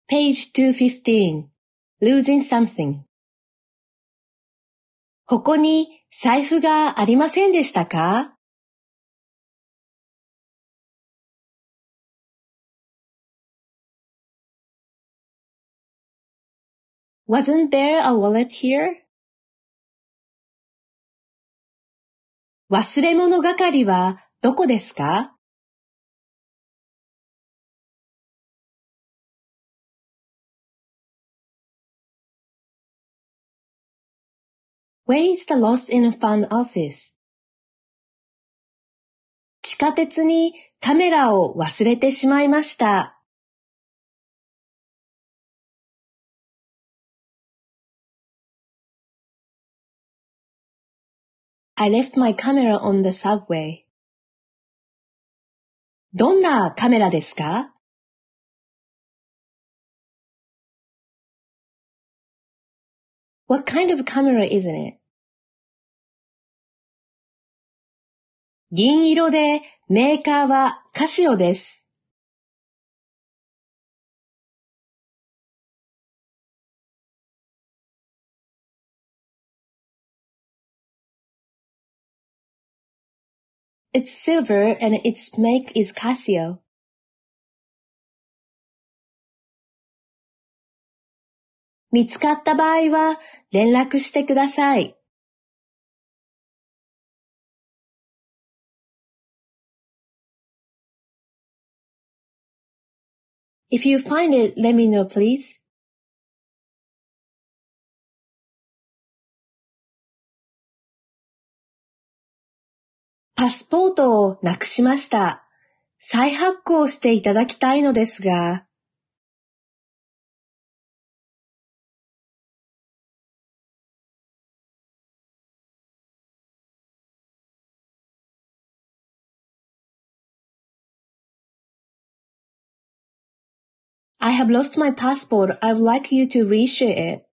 Page 215. Losing something. ここに財布がありませんでしたか？ Wasn't there a wallet here? 忘れ物係はどこですか？ Where is the lost and found office? 地下鉄にカメラを忘れてしまいました。I left my camera on the subway. どんなカメラですか？ What kind of camera isn't it? 銀色でメーカーはカシオです。It's silver and its make is Casio. 見つかった場合は連絡してください。If you find it, let me know, please. パスポートをなくしました。再発行していただきたいのですが。I have lost my passport. I would like you to reissue it.